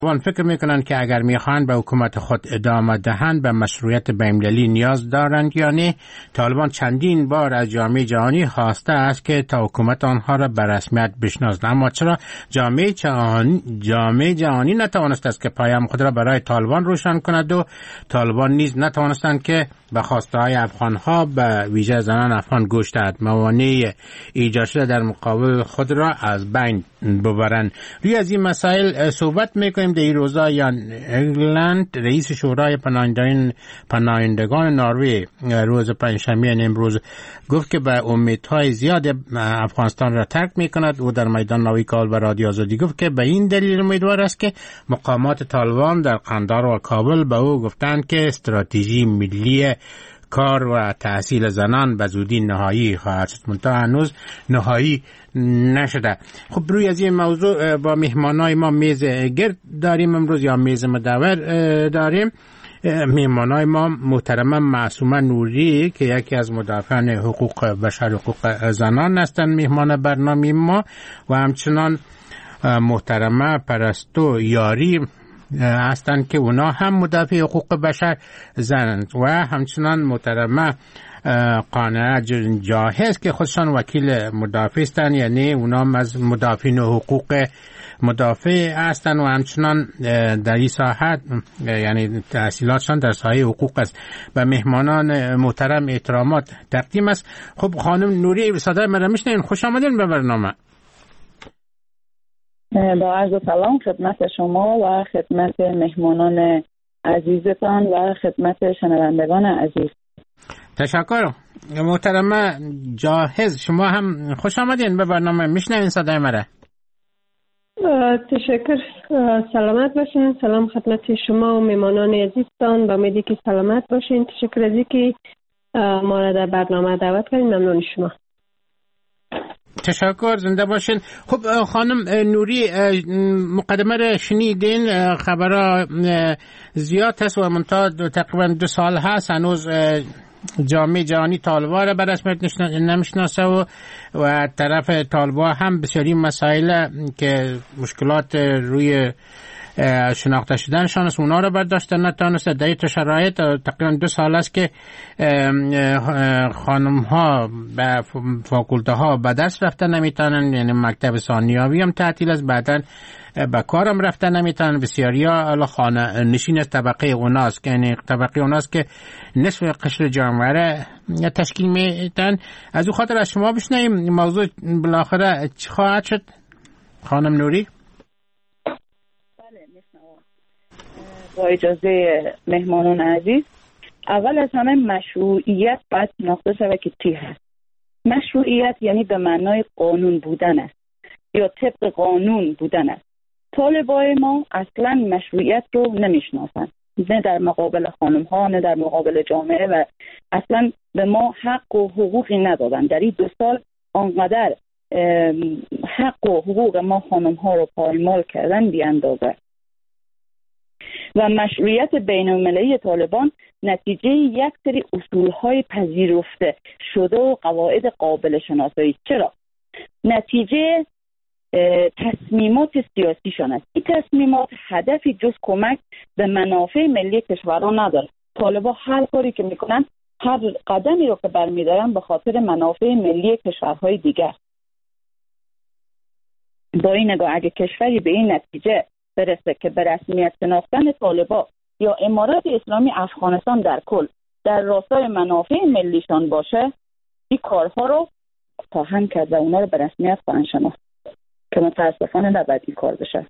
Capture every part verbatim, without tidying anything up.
وان فکر میکنن که اگر میخوان به حکومت خود ادامه دهند به مشروعیت بین‌المللی نیاز دارند یا نه. طالبان چندین بار از جامعه جهانی خواسته است که تا حکومت آنها را به رسمیت بشناسد، اما چرا جامعه جهانی جامعه جهانی نتوانست است که پیام خود را برای طالبان روشن کند و طالبان نیز نتوانستند که به خواسته های افغانها به ویژه زنان افغان گوش دهد، موانع ایجاد شده در مقابل خود را از بین ببرند. روی از این مسائل صحبت میکنیم. در این روزا یان اگلند رئیس شورای پناهندگان پناهندگان نروژ روز پنجشنبه امروز گفت که به امیدهای زیاد افغانستان را ترک میکند. او در میدان نوی کابل به رادیو آزادی گفت که به این دلیل امیدوار است که مقامات طالبان در قندهار و کابل به او گفتند که استراتژی ملی کار و تحصیل زنان به زودی نهایی خواهد شد، منتها هنوز نهایی نشده. خب روی از این موضوع با مهمانای ما میز گرد داریم امروز یا میز مدور داریم. مهمانای ما محترمه معصومه نوری که یکی از مدافعان حقوق بشر حقوق زنان هستند مهمان برنامه ما، و همچنان محترمه پرستو یاری هستند که اونا هم مدافع حقوق بشر زنند، و همچنان محترمه قانعه جاهز که خودشان وکیل مدافع هستند، یعنی اونا از مدافعین حقوق مدافع هستند و همچنان در این ساحت یعنی تحصیلاتشان در ساحه حقوق است. و مهمانان محترم احترامات تقدیم است. خب خانم نوری صدای من را میشنوین؟ خوش آمدین به برنامه. با عرض سلام خدمت شما و خدمت مهمانان عزیزتان و خدمت شنوندگان عزیز. تشکر. محترمه جاهز شما هم خوش آمدین به برنامه. میشنوین صدای مرا؟ تشکر. سلامت باشین. سلام خدمت شما و مهمانان عزیزتان. با امیدی که سلامت باشین. تشکر از اینکه ما را در برنامه دعوت کردین. ممنون شما. تشکر، زنده باشین. خب خانم نوری مقدمه را شنیدین، خبرها زیاد هست و منتها تقریبا دو سال هست هنوز جامعه جهانی طالبان را به رسمیت نمیشناسه و و طرف طالبان هم بسیاری مسائل که مشکلات روی شناخته شدنشان است اونا را برداشته نتانسته. در این شرایط تقریبا دو سال است که خانم ها به فاکولته ها به درس رفته نمیتونن، یعنی مکتب ثانویه هم تعطیل است، بعداً به کارم رفته نمیتونن. بسیاری ها خانه نشین طبقه اوناست، یعنی طبقه اوناست که نصف قشر جامعه را تشکیل میدن. از او خاطر از شما بشنویم موضوع بالاخره چی خواهد شد خانم نوری؟ با اجازه مهمانان عزیز، اول از همه مشروعیت باید شناخته شود که چی هست. مشروعیت یعنی به معنای قانون بودن است یا طبق قانون بودن است. طالبای ما اصلا مشروعیت رو نمیشناسن، نه در مقابل خانم ها نه در مقابل جامعه، و اصلا به ما حق و حقوقی ندادن. در این دو سال آنقدر حق و حقوق ما خانم ها رو پایمال کردن بی اندازه. و مشروعیت بین المللی طالبان نتیجه یک سری اصولهای پذیرفته شده و قواعد قابل شناسایی. چرا؟ نتیجه تصمیمات سیاسیشان است. این تصمیمات هدفی جز کمک به منافع ملی کشورها نداره. طالبان هر کاری که میکنن، هر قدمی رو که برمیدارن به خاطر منافع ملی کشورهای دیگر. با این نگاه اگه کشوری به این نتیجه برسه که به رسمیت شناختن طالبان یا امارت اسلامی افغانستان در کل در راستای منافع ملیشان باشه، این کارها رو خواهند کرد و اونا رو به رسمیت خواهند شناخت که متاسفانه نباید این کار بشه.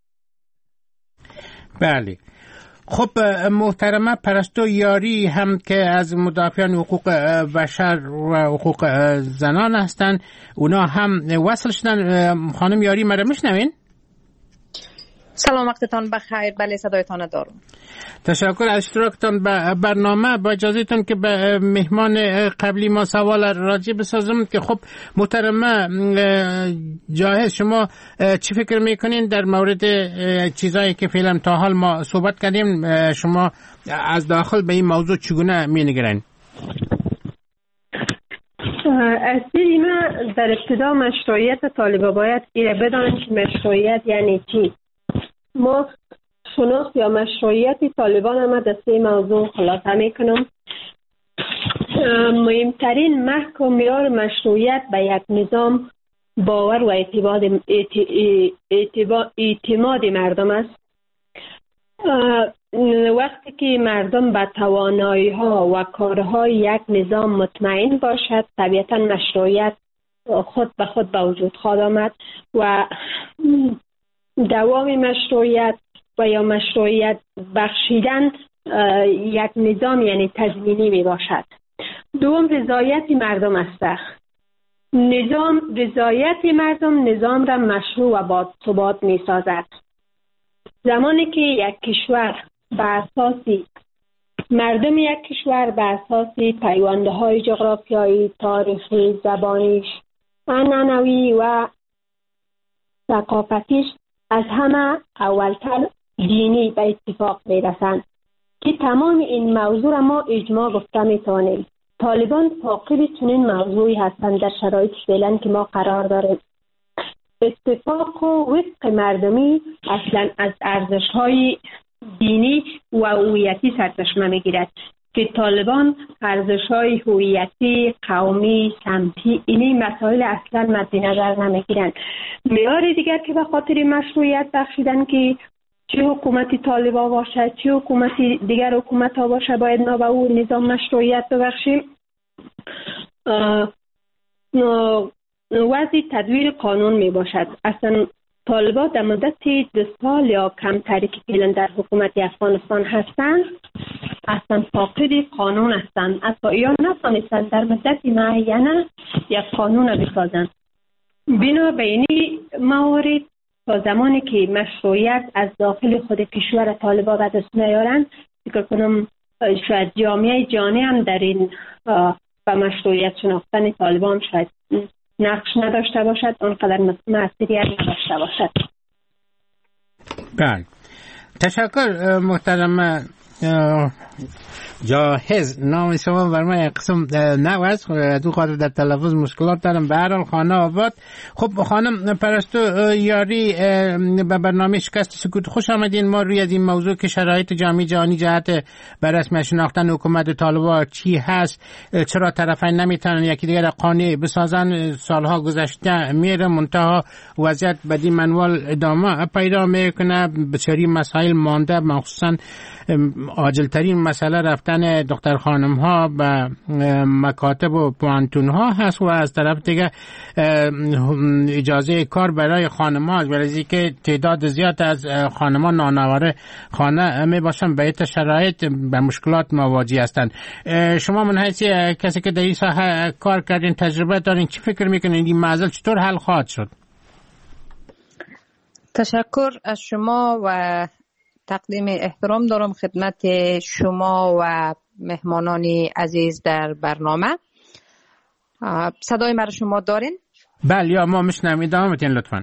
بله. خب محترمه پرستو یاری هم که از مدافعان حقوق بشر و حقوق زنان هستند، اونا هم وصل شدن. خانم یاری مرا میشنوین؟ سلام، وقتتان بخیر. بله صدایتان دارم. تشکر از اشتراکتان به برنامه. با اجازهتون که به مهمان قبلی ما سوال راجع بسازم که خب محترمه جاهز، شما چی فکر میکنین در مورد چیزایی که فعلا تا حال ما صحبت کردیم؟ شما از داخل به این موضوع چگونه مینگرین؟ از دید من در ابتدا مشروعیت طالبان باید ایره بدانیم که مشروعیت یعنی چی. ما شناخت یا مشروعیت طالبان هم در سه موضوع خلاصه میکنم. مهمترین محک و معیار مشروعیت به یک نظام باور و اعتماد اعتماد مردم است. وقتی که مردم به توانایی ها و کارهای یک نظام مطمئن باشد، طبیعتا مشروعیت خود به خود به وجود خواهد آمد و دوام مشروعیت و یا مشروعیت بخشیدن یک نظام یعنی تضمینی می باشد. دوم رضایت مردم است. نظام رضایت مردم نظام را مشروع و با ثبات می سازد. زمانی که یک کشور به اساسی مردم یک کشور به اساسی پیوندهای جغرافیایی، تاریخی، زبانیش، عنعنوی و ثقافتیش از همه اولتر دینی به اتفاق میرسند که تمام این موضوع را ما اجماع گفته میتوانیم. طالبان فاقد چنین موضوعی هستند در شرایط فعلا که ما قرار داریم. اتفاق و وفق مردمی اصلا از ارزش‌های دینی و هویتی سرچشمه میگیرد که طالبان ارزش‌های هویتی، قومی، سمتی اینی مسائل اصلا مد نظر نمیگیرند. معیار دیگر که به خاطر مشروعیت بخشیدن که چه حکومتی طالبان باشه چه حکومتی دیگر حکومت ها باشه باید ما به اون نظام مشروعیت ببخشیم. وضع تدویر قانون می باشد. اصلا طالبان در مدت دو سال یا کمتری که فعلا در حکومت افغانستان هستند اصلا فاقد قانون هستند. اصلا یا نتوانستند در مدت معینه یک قانون بسازند. بنا به این موارد تا زمانی که مشروعیت از داخل خود کشور طالبان به دست نیارند، فکر کنم شاید جامعه جهانی هم در این و مشروعیت شناختن طالبان شاید نقش نداشته باشد، اونقدر مسئولیت نداشته باشد. بله، تشکر محترم جاهز. نام شما بر من یک قسم نو است، دو خاطر در تلفظ مشکلات دارم. به هر حال خانه آباد. خب خانم پرستو یاری، به برنامه شکست سکوت خوش آمدین. ما روی از این موضوع که شرایط جامعه جهانی جهت بر رسمی شناختن حکومت طالبان چی هست، چرا طرفین نمیتونن یکی دیگر قانع بسازن، سالها گذشته میره منتها وضعیت بدی منوال ادامه پیدا میکنه، بسیاری مسائل مانده، مخصوصا عاجل ترین مسئله رفتن دختر خانم ها به مکاتب و پوانتون ها هست و از طرف دیگه اجازه کار برای خانم ها، برای که تعداد زیاد از خانم ها نانواره خانه می باشن به این شرایط به مشکلات مواجه هستند. شما من حیث کسی که در این ساحه کار کردین، تجربه دارین، چی فکر میکنین این معضل چطور حل خواهد شد؟ تشکر از شما و تقدیم احترام دارم خدمت شما و مهمانان عزیز در برنامه. صدای مرا شما دارین؟ بله، یا ما میشنویم. ادامه بدین لطفاً.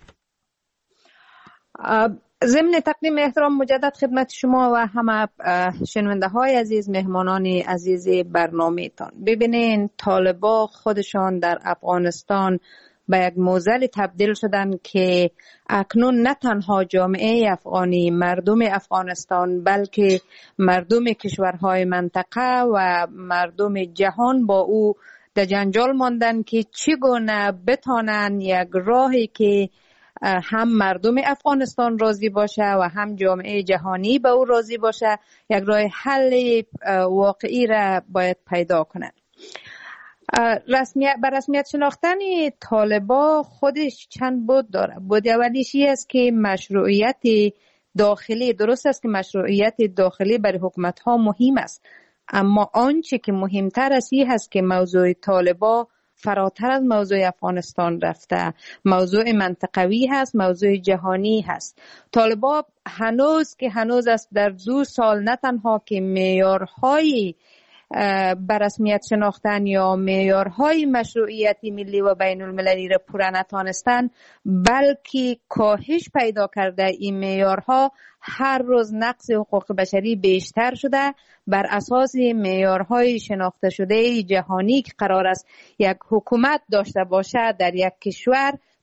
ضمن تقدیم احترام مجدد خدمت شما و همه شنونده های عزیز، مهمانان عزیز برنامه تان. ببینین طالبان خودشان در افغانستان به یک معضل تبدیل شدن که اکنون نه تنها جامعه افغانی، مردم افغانستان، بلکه مردم کشورهای منطقه و مردم جهان با او در جنجال ماندن که چگونه بتانن یک راهی که هم مردم افغانستان راضی باشه و هم جامعه جهانی به او راضی باشه، یک راه حل واقعی را باید پیدا کنند. رسمیت بر رسمیت شناختن طالبان خودش چند بود داره. بود اولیشی است که مشروعیت داخلی، درست است که مشروعیت داخلی برای حکومت ها مهم است، اما آنچه که مهمتر است این هست که موضوع طالبان فراتر از موضوع افغانستان رفته، موضوع منطقوی هست، موضوع جهانی هست. طالبان هنوز که هنوز است در دو سال نه تنها که معیارهای بر رسمیت شناختن یا معیارهای مشروعیت ملی و بین المللی را پوره نتوانستند، بلکه کاهش پیدا کرده این معیارها هر روز نقض حقوق بشری بیشتر شده. بر اساس معیارهای شناخته شده جهانی که قرار است یک حکومت داشته باشه در یک کشور،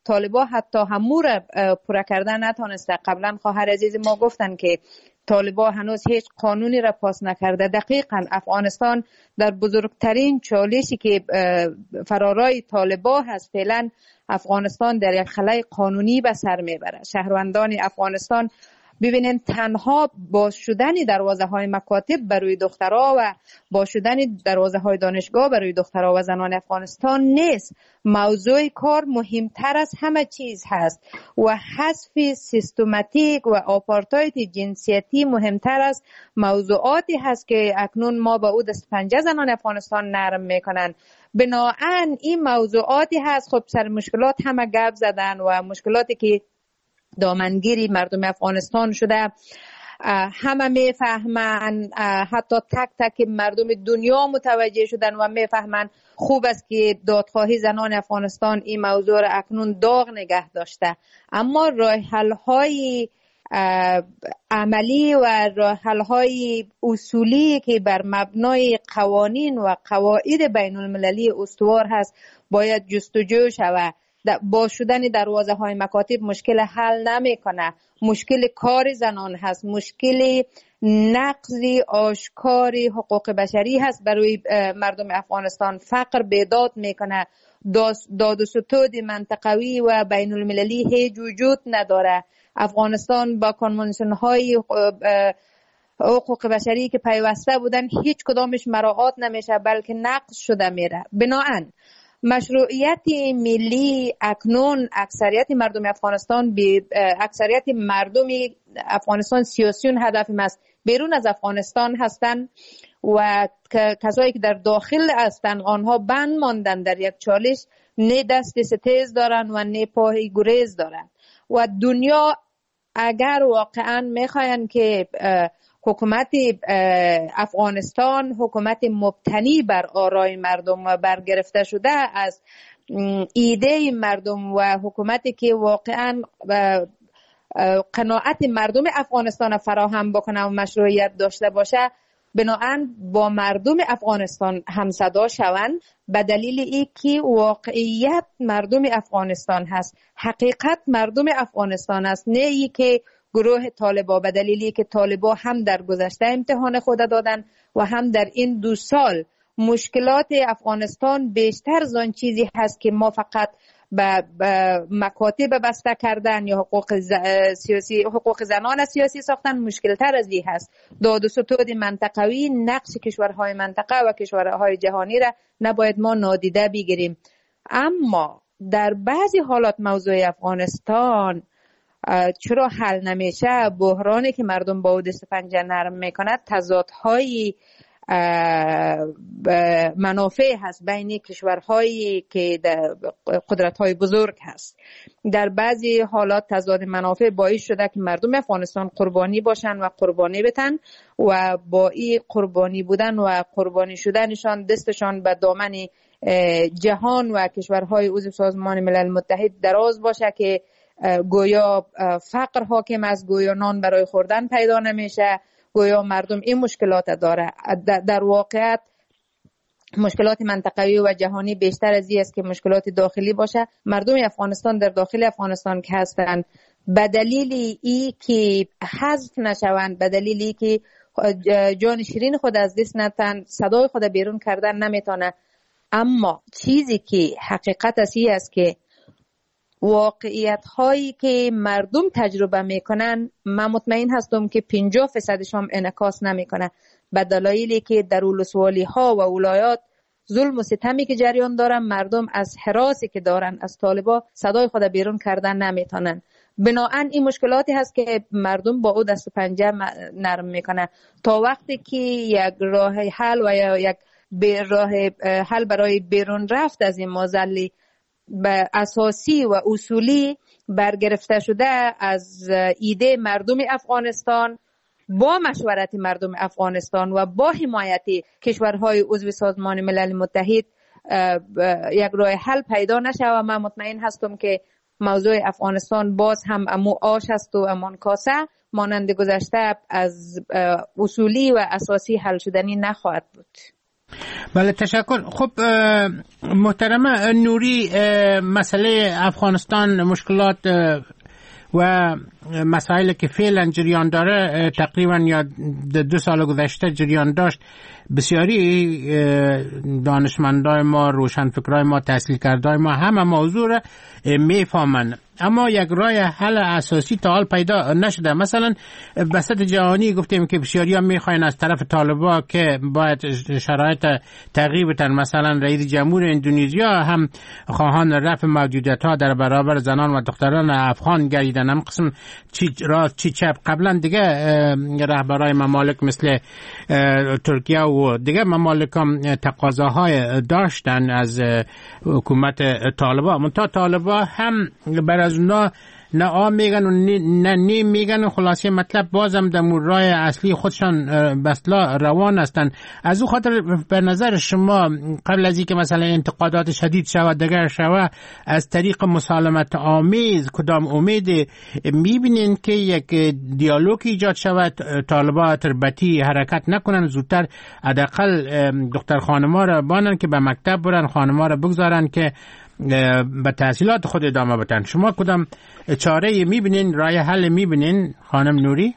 طالبا حتی همو را پورا کردن نتونسته. قبلا خواهر عزیز ما گفتن که طالبا هنوز هیچ قانونی را پاس نکرده. دقیقاً افغانستان در بزرگترین چالشی که فرارای طالبا هست، فعلا افغانستان در یک خلای قانونی به سر میبره. شهروندان افغانستان ببینین تنها باز شدن دروازه های مکاتب برای دخترها و باز شدن دروازه های دانشگاه برای دخترها و زنان افغانستان نیست. موضوع کار مهمتر از همه چیز هست و حذف سیستماتیک و آپارتاید جنسیتی مهمتر از موضوعاتی هست که اکنون ما با او دست پنجه زنان افغانستان نرم میکنن. بنابراین این موضوعاتی هست. خب سر مشکلات همه گپ زدن و مشکلاتی که دامنگیری مردم افغانستان شده همه میفهمن، حتی تک تک مردم دنیا متوجه شدن و میفهمن. خوب است که دادخواهی زنان افغانستان این موضوع را اکنون داغ نگه داشته، اما راه حل های عملی و راه حل های اصولی که بر مبنای قوانین و قواعد بین المللی استوار هست باید جستجو شود. با شدن دروازه های مکاتب مشکل حل نمی کنه. مشکل کار زنان هست، مشکل نقض آشکار حقوق بشری هست برای مردم افغانستان. فقر بیداد میکنه. داد و ستود منطقوی و بین المللی هیچ وجود نداره. افغانستان با کنوانسیون های حقوق بشری که پیوسته بودن هیچ کدامش مراعات نمیشه بلکه نقض شده میره. بنابراین مشروعیت ملی اکنون اکثریت مردم افغانستان به اکثریت مردم افغانستان سیاسیون هدف است. بیرون از افغانستان هستند و کسایی که در داخل هستند آنها بند ماندن در یک چالش، نه دست ستیز دارن و نه پای گریز دارن. و دنیا اگر واقعا میخواین که حکومت افغانستان حکومت مبتنی بر آرای مردم و برگرفته شده از ایده مردم و حکومتی که واقعا قناعت مردم افغانستان فراهم بکنه و مشروعیت داشته باشه، بنابراین با مردم افغانستان همصدا شوند به دلیل اینکه واقعیت مردم افغانستان هست، حقیقت مردم افغانستان است، نه اینکه گروه طالبا به دلیلی که طالبا هم در گذشته امتحان خود دادن و هم در این دو سال مشکلات افغانستان بیشتر از آن چیزی هست که ما فقط به مکاتب بسته کردن یا حقوق سیاسی حقوق زنان سیاسی ساختن مشکل تر از این هست. داد و ستود منطقوی نقش کشورهای منطقه و کشورهای جهانی را نباید ما نادیده بگیریم. اما در بعضی حالات موضوع افغانستان چرا حل نمیشه؟ بحرانی که مردم با او دست پنجه نرم میکند تضادهای منافع هست بین کشورهایی که قدرت‌های بزرگ هست. در بعضی حالات تضاد منافع باعث شده که مردم افغانستان قربانی باشن و قربانی بتن و با این قربانی بودن و قربانی شدنشان دستشان به دامن جهان و کشورهای عضو سازمان ملل متحد دراز باشه که گویا فقر حاکم است، گویا نان برای خوردن پیدا نمیشه، گویا مردم این مشکلات داره. در واقعیت مشکلات منطقوی و جهانی بیشتر از این است که مشکلات داخلی باشه. مردم افغانستان در داخل افغانستان که هستند به دلیل ای که حذف نشوند، به دلیلی که جان شیرین خود از دست نتن، صدای خود بیرون کردن نمیتونه. اما چیزی که حقیقت اسی است که واقعیت هایی که مردم تجربه میکنن من مطمئن هستم که پنجاه فیصدش هم انعکاس نمیکنه، به دلایلی که در ولسوالی ها و ولایات ظلم و ستمی که جریان دارن، مردم از حراسی که دارن از طالبا صدای خود بیرون کردن نمیتونن. بنابراین این مشکلاتی هست که مردم با او دست پنجه نرم میکنه تا وقتی که یک راه حل و یا یک راه حل برای بیرون رفت از این مازلی به اساسی و اصولی برگرفته شده از ایده مردم افغانستان با مشورت مردم افغانستان و با حمایت کشورهای عضو سازمان ملل متحد یک راه حل پیدا نشه و من مطمئن هستم که موضوع افغانستان باز هم امو آش است و امان کاسه مانند گذشته از اصولی و اساسی حل شدنی نخواهد بود. بله تشکر. خب محترمه نوری، مسئله افغانستان، مشکلات و مسائلی که فعلا جریان داره تقریبا یا دو سال گذشته جریان داشت، بسیاری دانشمندای ما، روشنفکرای ما، تحصیل کردای ما همه موضوع را میفهمن، اما یک راه حل اساسی تا حال پیدا نشده. مثلا بسط جهانی گفتیم که بسیاری ها میخواین از طرف طالبان که باید شرایط تغییر بدن. مثلا رئیس جمهور اندونزیا هم خواهان رفع موجودیت ها در برابر زنان و دختران افغان گردیدن. هم قسم چی راست چی چپ. قبلا دیگه رهبرای ممالک مثل ترکیه و دیگه ممالک هم تقاضاهای داشتن از حکومت طالبان، منتها طالبان هم بر از اونا نه آ میگن و نه نیم میگن و خلاصه مطلب بازم در راه اصلی خودشان بسلا روان هستند. از او خاطر به نظر شما قبل از اینکه مثلا انتقادات شدید شود دگر شود، از طریق مسالمت آمیز کدام امید میبینین که یک دیالوگ ایجاد شود، طالبان تربتی حرکت نکنن، زودتر حداقل دختر خانما را بانن که به مکتب برن، خانما را بگذارن که به تحصیلات خود ادامه بدن؟ شما کدام چاره میبینین، راه حل میبینین خانم نوری؟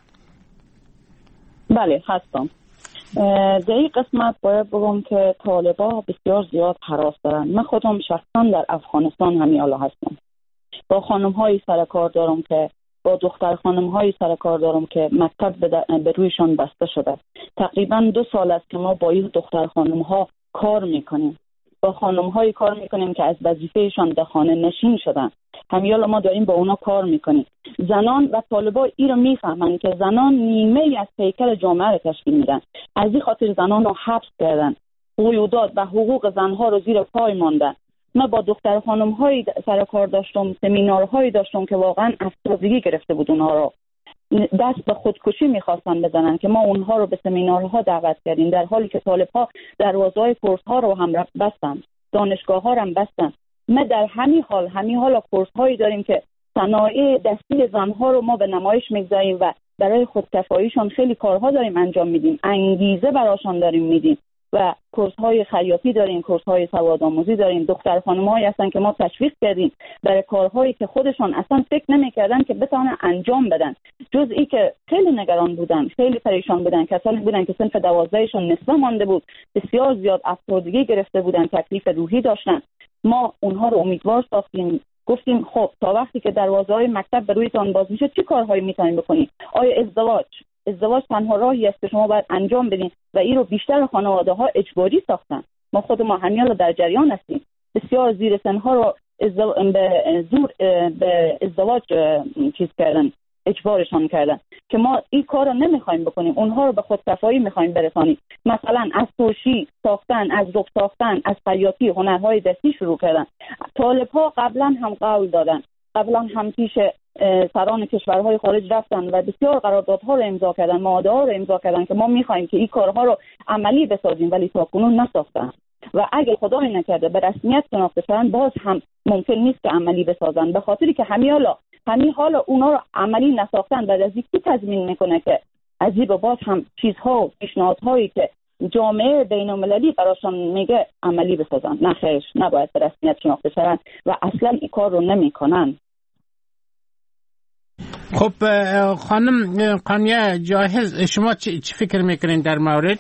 بله هستم. در این قسمت باید بگم که طالبان بسیار زیاد هراس دارن. من خودم شخصا در افغانستان همین حالا هستم، با خانم های سرکار دارم که با دختر خانم های سرکار دارم که مکتب به رویشان بسته شده. تقریبا دو سال است که ما با این دختر خانم ها کار میکنیم، با خانم های کار میکنیم که از وظیفهشان در خانه نشین شدن. همیالا ما داریم با اونا کار میکنیم. زنان و طالبان این رو میفهمن که زنان نیمه از پیکر جامعه رو تشکیل میدن. از این خاطر زنان رو حبس کردن، قیودات و حقوق زنها رو زیر پای ماندن. من با دختر خانم های سر کار داشتم، سمینارهایی داشتم که واقعا افسردگی گرفته بود اونها رو، دست به خودکشی میخواستن بزنن که ما اونها رو به سمینارها دعوت کردیم، در حالی که طالب‌ها دروازه‌های کورس‌ها رو هم بستن، دانشگاه‌ها رو هم بستن. ما در همین حال همین حالا کورس‌هایی داریم که صنایع دستی زنها رو ما به نمایش میگذاریم و برای خودکفاییشان خیلی کارها داریم انجام میدیم، انگیزه براشان داریم میدیم و کورس‌های خیاطی داریم، کورس‌های سوادآموزی داریم. دختر خانم‌هایی هستن که ما تشویق کردیم برای کارهایی که خودشان اصلا فکر نمی‌کردن که بتونن انجام بدن، جز ای که خیلی نگران بودن، خیلی پریشان بودن، کسانی بودن که صنف دوازدهشون نصفه مانده بود، بسیار زیاد افسردگی گرفته بودن، تکلیف روحی داشتن. ما اونها رو امیدوار ساختیم، گفتیم خب تا وقتی که دروازه‌های مکتب به رویتان باز میشه چه کارهایی میتونید بکنید؟ آیا ازدواج ازدواج تنها راهی است که شما باید انجام بدین و این رو بیشتر خانواده ها اجباری ساختن. ما خود ما همیالا در جریان هستیم، بسیار زیر سنها رو ازدو... به زور به ازدواج چیز کردن، اجبارشان کردن که ما این کار رو نمیخوایم بکنیم، اونها رو به خودکفایی میخوایم برسانیم. مثلا از ترشی ساختن، از رب ساختن، از خیاطی، هنرهای دستی شروع کردن. طالب‌ها قبلا هم قول دادن، قبلا هم پیش سران کشورهای خارج رفتن و بسیار قراردادها رو امضا کردن، معاهده‌ها رو امضا کردن که ما می‌خوایم که این کارها رو عملی بسازیم، ولی تاکنون نساختن و اگه خدای نکرده به رسمیت شناخته شدن باز هم ممکن نیست که عملی بسازن، به خاطری که همین حالا همین حالا اونا رو عملی نساختن. بعد از اینکه تضمین میکنه که از این باز هم چیزها و پیشنهادهایی که جامعه بین‌المللی براشون میگه عملی بسازن؟ نه خیر، نباید به رسمیت شناخته شدن و اصلا این کار رو نمیکنن. خب خانم قانیه جاهز، شما چی فکر میکنین در مورد؟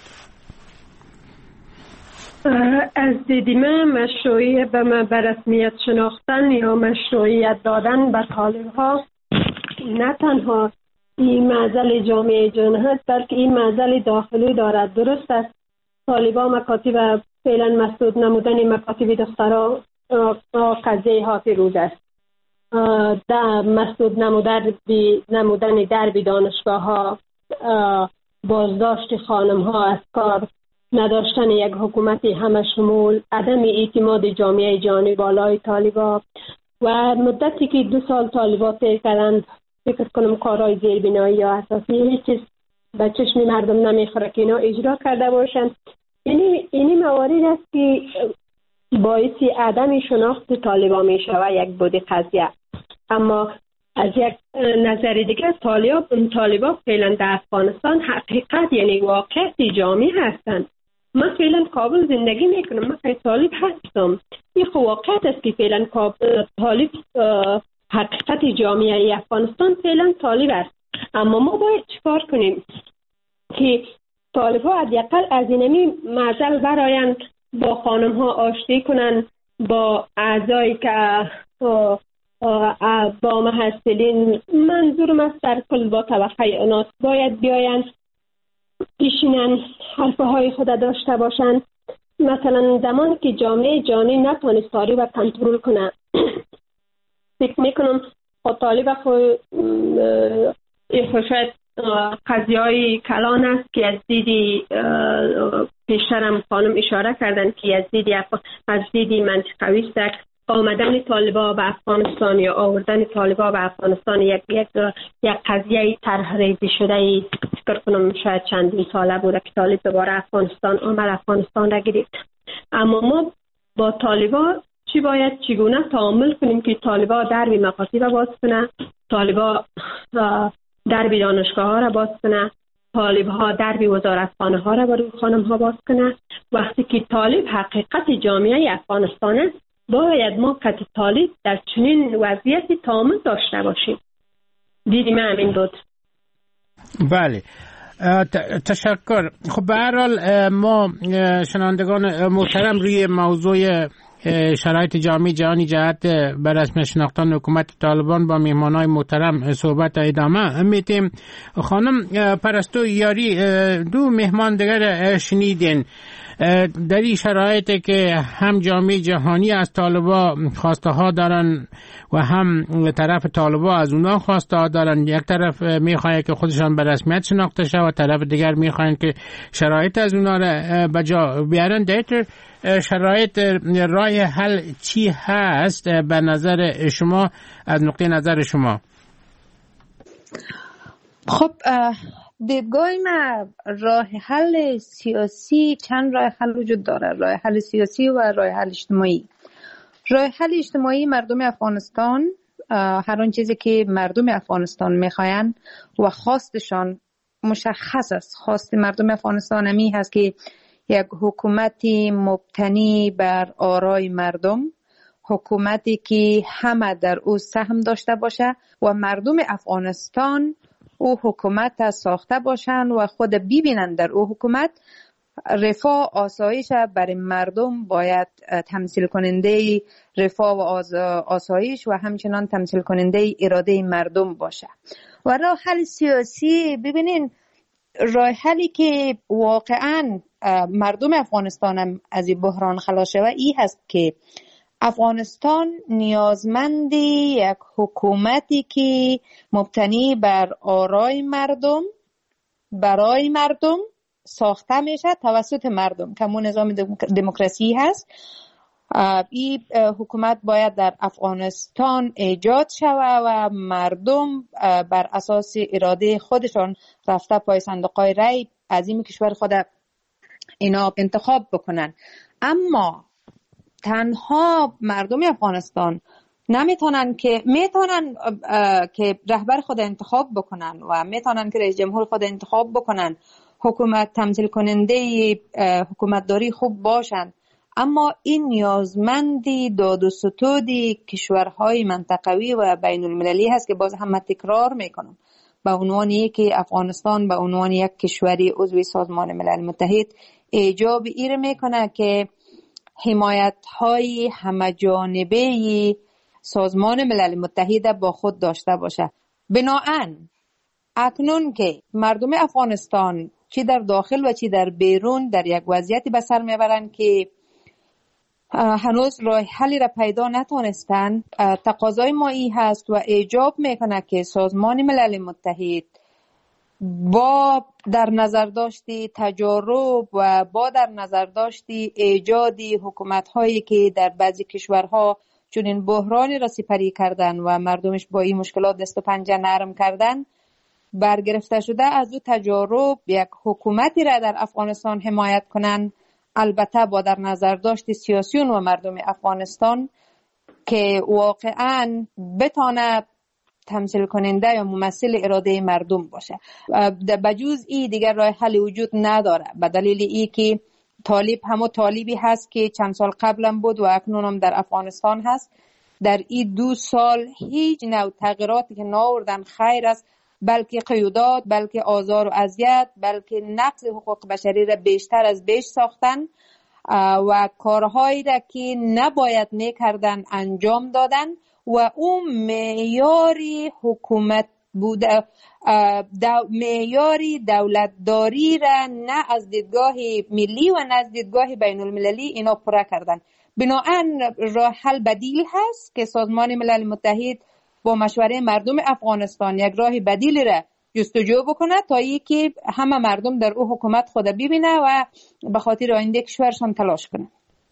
از دیدی من مشروعیت به من به رسمیت شناختن یا مشروعیت دادن به طالب‌ها نه تنها این معضل جامعه جهان هست، بلکه این معضل داخلی دارد. درست است طالبان مکاتب فعلا مسدود نمودن مکاتب دخترها قضیه ها فیروز است، در مسدود نمودن نمودن دربی دانشگاه ها، بازداشت خانم ها از کار، نداشتن یک حکومتی همه شمول، عدم اعتماد جامعه جهانی بالای طالبان و مدتی که دو سال طالبان طی کردند فکر کنم کارهای زیربنایی یا اساسی هیچ چیز به چشم مردم نمیخوره که اینا اجرا کرده باشند. یعنی اینی موارد است که باعث عدم شناخت طالبان میشود یک بودی قضیه. اما از یک نظر دیگه طالبان طالبان فعلا در افغانستان حقیقت یعنی واقعیت جامعه هستند. من فعلا کابل زندگی میکنم، من خیلی طالب هستم. این واقعیت است که فعلا طالب حقیقت جامعه افغانستان فعلا طالب است. اما ما باید چیکار کنیم که طالب ها حداقل از اینمی معزل براین، با خانم ها آشتی کنن، با اعضایی که با محصلین، منظورم از در کل با طبقه اوناس باید بیاین پیشینن، حرفه های خود داشته باشن. مثلا زمانی که جامعه جهانی نتونست طالب را کنترل کنه، فکر میکنم خود طالب خود شاید قضیه های کلان است که از دیدی پیشترم خانم اشاره کردن که از دیدی از دیدی منطقوی است. آمدن طالبا به افغانستان یا آوردن طالبا به افغانستان یک یک یک قضیه طرح ریزی شده ای، فکر کنم شاید چندین ساله بوده که طالب دوباره افغانستان آمد، افغانستان را گرفت. اما ما با طالبا چی باید چگونه تعامل کنیم که طالبا دربی مکاتب باز کنه، طالبا دربی دانشگاه ها را باز کنه، طالب ها دربی وزارتخانه ها را برای خانم ها باز کنه. وقتی که طالب حقیقت جامعه افغانستان است، باید ما که طالب در چنین وضعیتی تعامل داشته باشیم. دیدی من همین بود. بله، تشکر. خب به هر حال ما شنوندگان محترم روی موضوع شرایط جامعه جهانی جهت به رسمی شناختن حکومت طالبان با میهمانای محترم صحبت ادامه میتیم. خانم پرستو یاری، دو مهمان دیگر شنیدین. در این شرایطی که هم جامعه جهانی از طالبا خواسته ها دارن و هم طرف طالبا از اونا خواسته ها دارن، یک طرف میخواد که خودشان به رسمیت شناخته شه و طرف دیگر میخواد که شرایط از اونا را به جا بیارن. در شرایط راه حل چی هست به نظر شما، از نقطه نظر شما؟ خب دیدگاه ما، راه حل سیاسی، چند راه حل وجود داره، راه حل سیاسی و راه حل اجتماعی. راه حل اجتماعی، مردم افغانستان هر اون چیزی که مردم افغانستان میخواین و خواستشان مشخص است. خواست مردم افغانستان همی هست که یک حکومتی مبتنی بر آرای مردم، حکومتی که همه در او سهم داشته باشه و مردم افغانستان او حکومت ساخته باشن و خود ببینن در او حکومت رفاه آسایش برای مردم باید تمثیل کننده رفاه و آسایش و همچنان تمثیل کننده اراده مردم باشه. و راه حل سیاسی، ببینین راه حلی که واقعا مردم افغانستان هم از این بحران خلاص شوه ای هست که افغانستان نیازمند یک حکومتی که مبتنی بر آرای مردم، برای مردم ساخته میشه توسط مردم، که همون نظام دموکراسی هست. این حکومت باید در افغانستان ایجاد شوه و مردم بر اساس اراده خودشان رفته پای صندوق‌های رای عظیم کشور خود اینا انتخاب بکنن. اما تنها مردم افغانستان نمیتونن که میتونن که رهبر خود انتخاب بکنن و میتونن که رئیس جمهور خود انتخاب بکنن، حکومت تمثیل کننده حکومتداری خوب باشن، اما این نیازمندی داد و ستودی کشورهای منطقوی و بین المللی هست که باز هم تکرار میکنم، به عنوان یکی افغانستان به عنوان یک کشوری عضو سازمان ملل متحد ایجاب ایر میکنه که حمایت های همه جانبه سازمان ملل متحد با خود داشته باشه. بنابراین اکنون که مردم افغانستان چی در داخل و چی در بیرون در یک وضعیتی به سر میبرند که هنوز راه حلی را پیدا نتونستن، تقاضای ما ای هست و ایجاب میکنه که سازمان ملل متحد با در نظر داشتی تجارب و با در نظر داشتی ایجادی حکومت هایی که در بعضی کشورها چون این بحرانی را سپری کردن و مردمش با این مشکلات دست و پنجه نرم کردن، برگرفته شده از او تجارب یک حکومتی را در افغانستان حمایت کنن، البته با در نظر داشتی سیاسیون و مردم افغانستان که واقعا بتانه تمثیل کننده یا ممثل اراده مردم باشه. بجوز ای دیگر راه حل وجود نداره، به دلیل ای که طالب همو طالبی هست که چند سال قبلم بود و اکنون هم در افغانستان هست. در این دو سال هیچ نوع تغییراتی که ناوردن خیر است، بلکه قیودات، بلکه آزار و اذیت، بلکه نقض حقوق بشری را بیشتر از بیش ساختن و کارهایی را که نباید میکردن انجام دادن و اون معیاری حکومت بوده، دو معیاری دولتداری را نه از دیدگاه ملی و نه از دیدگاه بین المللی اینا پورا کردن. بنابراین راه حل بدیل هست که سازمان ملل متحد با مشوره مردم افغانستان یک راه بدیل را جستجو بکنه تا ای که همه مردم در او حکومت خود ببینه و به خاطر آینده کشورشان تلاش کنه.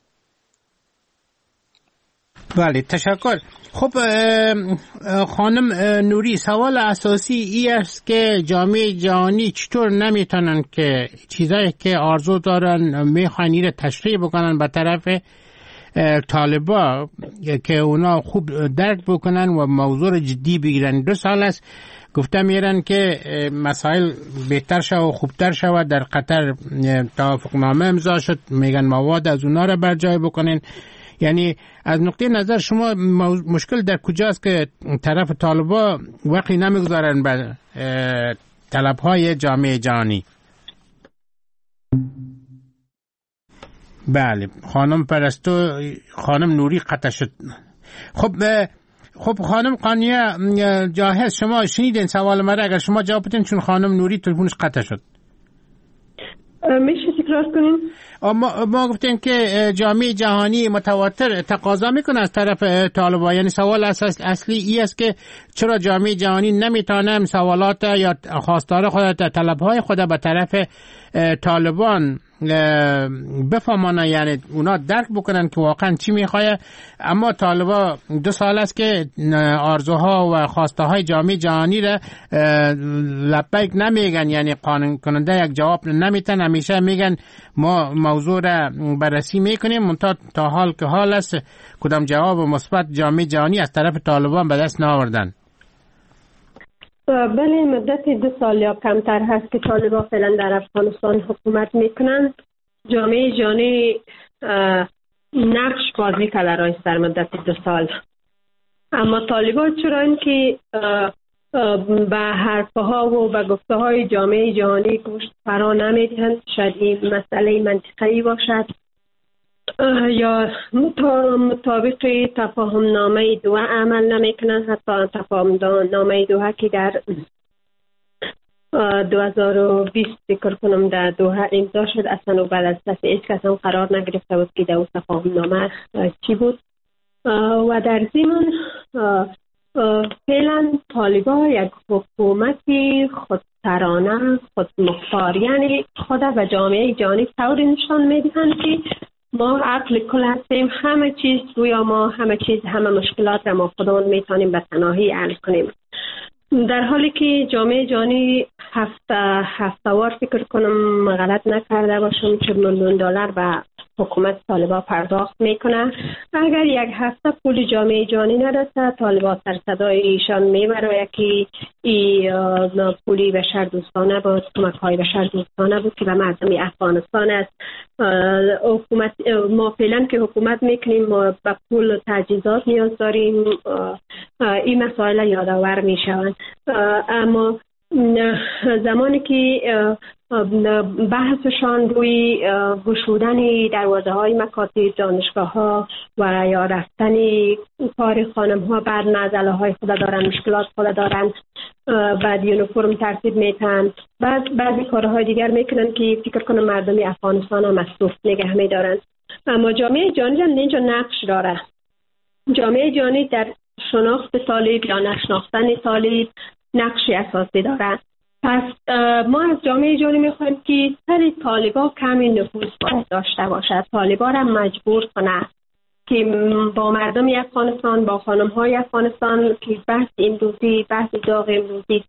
بله تشکر. خب خانم نوری، سوال اساسی ای است که جامعه جهانی چطور نمیتونن که چیزایی که آرزو دارن میخوان ایره تشریح بکنن به طرف طالبا که اونا خوب درک بکنن و موضوع جدی بگیرن. دو سال است گفته میرن که مسائل بهتر شد و خوبتر شد. در قطر توافقنامه امضا شد، میگن مواد از اونا را بر جای بکنین. یعنی از نقطه نظر شما مشکل در کجاست که طرف طالبا وقتی نمیگذارن به طلبهای جامعه جهانی؟ بله خانم پرستو، خانم نوری قطع شد. خب خب خانم قانیه جاهز، شما شنیدین سوال مرا؟ اگر شما جواب بدین، چون خانم نوری تلفنش قطع شد. میشه تکرار کنین؟ ما, ما گفتیم که جامعه جهانی متواتر تقاضا میکنه از طرف طالبان. یعنی سوال اساس اصلی ای است که چرا جامعه جهانی نمیتونه سوالات یا خواستار خود، طلبهای خود به طرف طالبان بفهمانه، یعنی اونا درک بکنن که واقعا چی میخواه. اما طالبا دو سال است که آرزوها و خواسته های جامعه جهانی را لبیک نمیگن، یعنی قانون کننده یک جواب نمیتن. همیشه میگن ما موضوع را بررسی میکنیم، منتها تا حال که حال است کدام جواب مثبت جامعه جهانی از طرف طالبان به دست نآوردن. بله، مدت دو سال یا کمتر هست که طالبان فعلا در افغانستان حکومت میکنن. جامعه جهانی نقش بازی کرده رایست در مدت دو سال، اما طالبان چرا این که به حرفها و به گفته های جامعه جهانی گوش فرا نمیدهند، شاید این مسئله منطقی باشد یا مطابق تفاهم نامه دوحه عمل نمیکنن. حتی تفاهم نامه دوحه که در دو هزار و بیست فکر کنم در دوحه امضا شد، اصلا و بعد از دست هیچ کس هم قرار نگرفته بود که در تفاهم نامه چی بود. و در ضمن فعلا طالبان یک حکومتی خودسرانه خودمختار، یعنی خود و جامعه جهانی طوری نشان میدهند که ما عقل کل هستیم، همه چیز روی ما، همه چیز همه مشکلات را ما خودمون میتونیم به تنهایی حل کنیم، در حالی که جامعه جهانی هفته هفته وار فکر کنم غلط نکرده باشم چه میلیون دلار به حکومت طالبان پرداخت میکنه. اگر یک هفته پول جامعه جهانی نرسه، طالبان سر صدای ایشان میبره که این پولی بشر دوستانه بود، کمک های بشر دوستانه بود که به مردم افغانستان است. حکومت ما فعلا که حکومت میکنیم ما به پول و تجهیزات نیاز داریم، این مسائل یادآور میشوند. اما زمانی که بحثشان روی گشودن دروازه های مکاتب، دانشگاه ها و یا رفتن کار خانم ها بر نزله های خود دارن، مشکلات خود دارن، بعد یونیفرم ترتیب میتن، بعد بعضی کارهای دیگر میکنن که فکر کنم مردم افغانستان هم مصروف نگه میدارن. اما جامعه جهانی هم اینجا نقش داره. جامعه جهانی در شناخت طالب یا نشناختن طالب نقشی اساسی داره. پس ما از جامعه جهانی میخوایم که سر طالبان کمی نفوذ باید داشته باشد، طالبان را مجبور کنه که با مردم افغانستان، با خانم های افغانستان که بحث امروزی، بحث داغ امروزی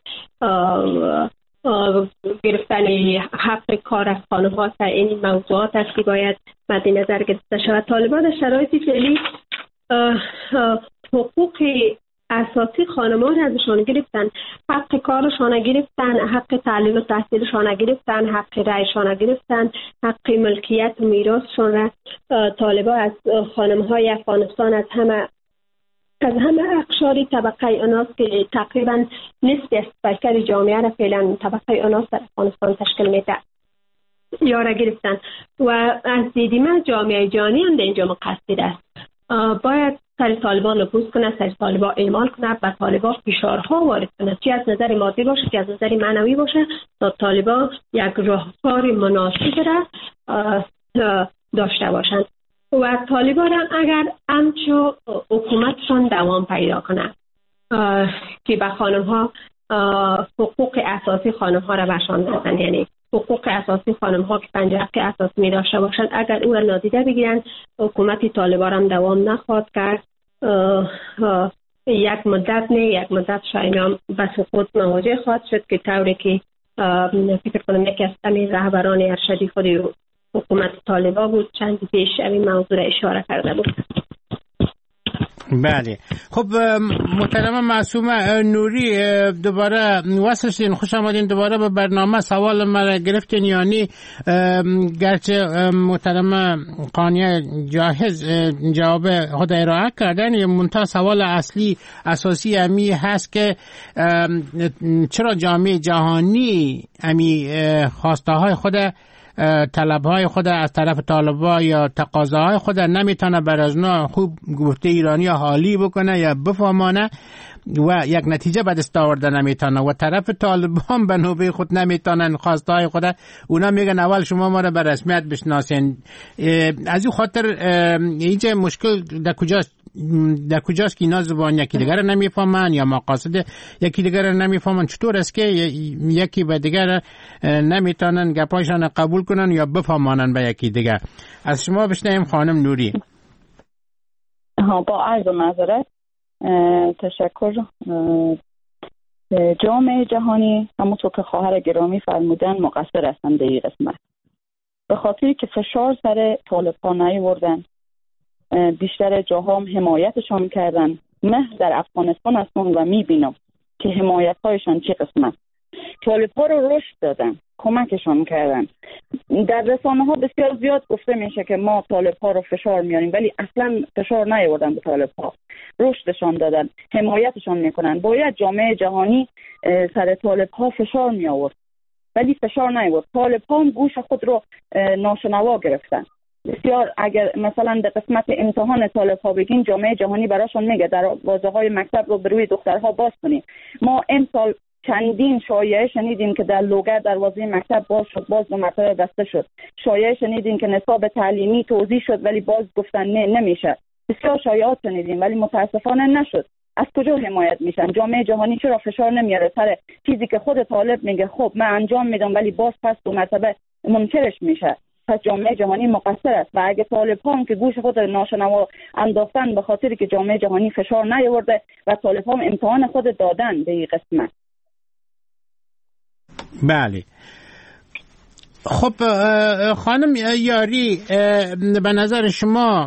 گرفتن حق کار از خانم ها در این موضوعات است که باید مد نظر گرفته شود. طالبان در شرایط فعلی حقوق اساسی خانم‌ها را ازشان گرفتن، حق کارشان گرفتن، حق تعلیم و تحصیلشان گرفتن، حق رأیشان گرفتن، حق ملکیت و میراثشان را طالبان از خانم‌های افغانستان از همه از همه اقشار طبقه آناس که تقریبا نصف از پیکر جامعه را فعلا طبقه آناس در افغانستان تشکیل میده یاره گرفتن و از دیدیم جامعه جهانی هم در اینجا مقصر است. باید سر طالبان نفوذ کنه، سر طالبان اعمال کنه، به طالبان فشارها وارد کنه، چه از نظر مادی باشه چه از نظر معنوی باشه، تا طالبان یک راهکار مناسب را داشته باشند و طالبان هم اگر همچو حکومتشان دوام پیدا کنه که به خانم ها حقوق اساسی خانم ها را بشان دادن، یعنی حقوق اساسی خانم ها که پنج حق اساسی می داشته باشند، اگر او را نادیده بگیرن حکومت طالبان هم دوام نخواهد کرد. یک مدت نه یک مدت شاید هم به سقوط مواجه خواهد شد که طوری که فکر کنم یکی از امیر رهبران ارشدی خود حکومت طالبان بود چند پیش این موضوع را اشاره کرده بود. بله خب محترم معصومه نوری دوباره وصل شدین، خوش آمدین دوباره به برنامه. سوال مرا گرفتین یعنی گرچه محترم قانیه جاهز جواب خود ارائه کردن، یه منتها سوال اصلی اساسی امی هست که چرا جامعه جهانی امی خواسته های خود طلبهای خود از طرف طالبان یا تقاضاهای خود نمیتونه بر از نوع خوب گفته ایرانی حالی بکنه یا بفهمانه و یک نتیجه به دست آورده نمیتونه و طرف طالبان به نوبه خود نمیتونن خواسته های خود اونا میگن اول شما ما را به رسمیت بشناسین. از این خاطر اینجا مشکل در کجاست در کجاست که اینا زبان یکی دیگر را نمیفهمن یا مقاصد یکی دیگر را نمیفهمن؟ چطور است که یکی به دیگر نمیتونن گپایشان قبول کنن یا بفهمانن به یکی دیگر؟ از شما بشنویم خانم نوری. ها با عرض معذرت تشکر. جامعه جهانی همونطور که خواهر گرامی فرمودن مقصر هستند در این قسمت، به خاطری که فشار سر طالبان نیاوردن، بیشتر جاها هم حمایتشان کردن. من در افغانستان هستم و میبینم که حمایت هایشان چه قسمت. طالبان رو رشد دادن، کمکشان کردن. در رسانه ها بسیار زیاد گفته میشه که ما طالبان رو فشار میاریم، ولی اصلا فشار نیاوردن به طالبان، رشدشان دادن، حمایتشان میکنن. باید جامعه جهانی سر طالبان فشار می آورد ولی فشار نیاورد. طالبان گوش خود رو ناشنوا گرفتن. بسیار اگر مثلا در قسمت امتحان طالب‌ها بگین، جامعه جهانی براشون میگه دروازه‌های مکتب رو به روی دخترها باز کنید. ما امسال چندین شایعه شنیدیم که در لوگر دروازه مکتب باز شد، باز دو مرتبه بسته شد. شایعه شنیدیم که نصاب تعلیمی توزیع شد ولی باز گفتن نه نمیشه. بسیار شایعات شنیدیم ولی متاسفانه نشد. از کجا حمایت میشن؟ جامعه جهانی چرا فشار نمیاره سر چیزی که خود طالب میگه خب من انجام میدم ولی باز پس دو مرتبه منکرش میشه؟ پس جامعه جهانی مقصر است و اگه طالبان که گوش خود ناشنوا انداختن به خاطر که جامعه جهانی فشار نیاورده و طالبان امتحان خود دادن به این قسمت. بله خب خانم یاری، به نظر شما